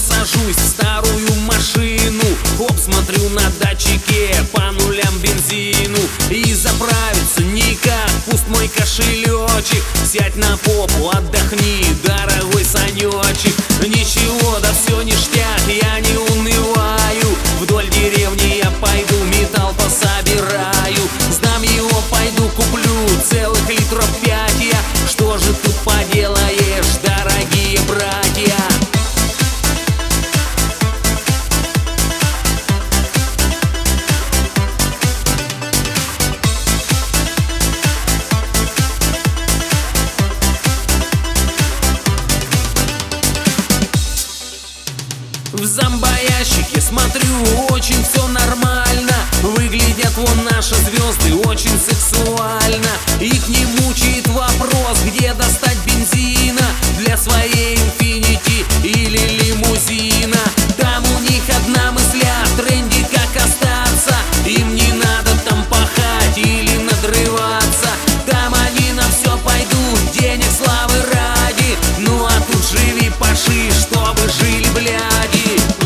сажусь в старую машину. Хоп, смотрю на датчике, по нулям бензину. И заправиться никак, пуст мой кошелечек. Сядь на попу, отдохни, дорогой Санечек. Ничего, да все ништяк, я не унываю. Вдоль деревни я пойду, металл пособираю. Сдам его, пойду куплю целых литров 5 я. Что же тут поделаешь, дорогие братья? В зомбоящике смотрю, очень все нормально. Выглядят вон наши звезды очень сексуально. Их не мучает вопрос, где достать бензина для своей инфинити или лимузина. Там у них одна мысля в тренде, как остаться. Им не надо там пахать или надрываться. Там они на все пойдут, денег, славы ради. Ну а тут живи, паши, чтобы жили бляди.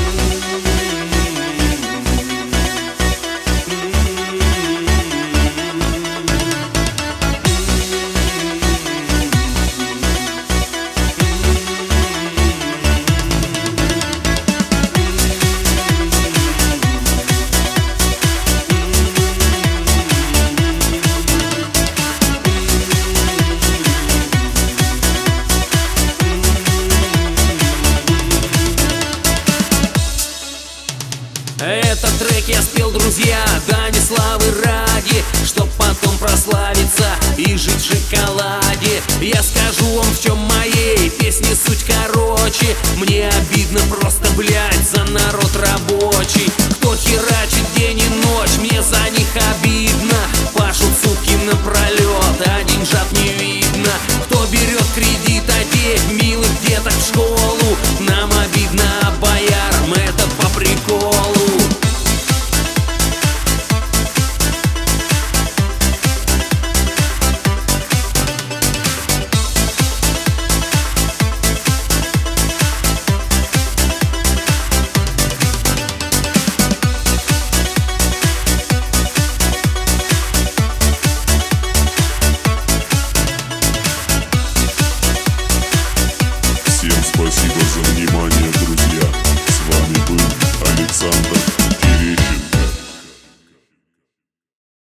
Этот трек я спел, друзья, да не славы ради, чтоб потом прославиться и жить в шоколаде. Я скажу вам, в чем моей песни суть короче. Мне обидно просто, блядь, за народ рабочий.